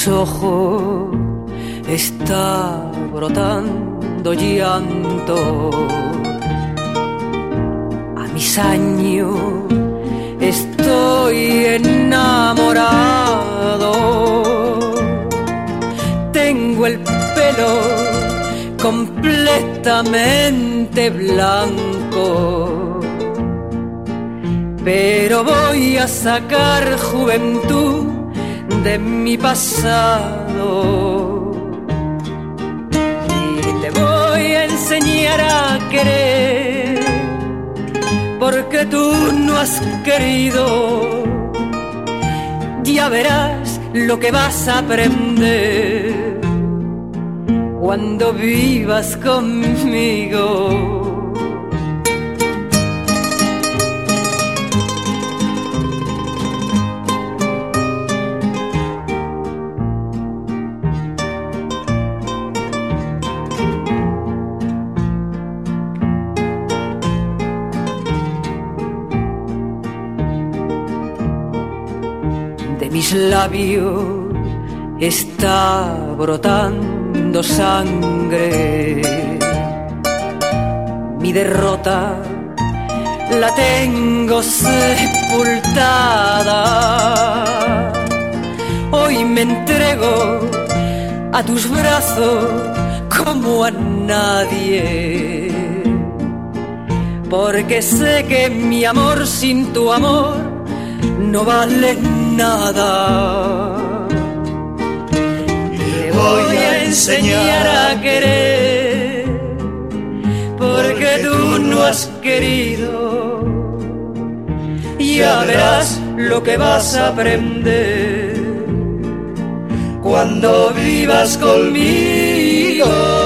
mis ojos está brotando llanto. A mis años estoy enamorado. Tengo el pelo completamente blanco, pero voy a sacar juventud de mi pasado y te voy a enseñar a querer, porque tú no has querido. Ya verás lo que vas a aprender cuando vivas conmigo. Mis labios está brotando sangre. Mi derrota la tengo sepultada. Hoy me entrego a tus brazos como a nadie, porque sé que mi amor sin tu amor no vale nada. Te voy a enseñar a querer, porque tú no has querido. Ya verás lo que vas a aprender cuando vivas conmigo.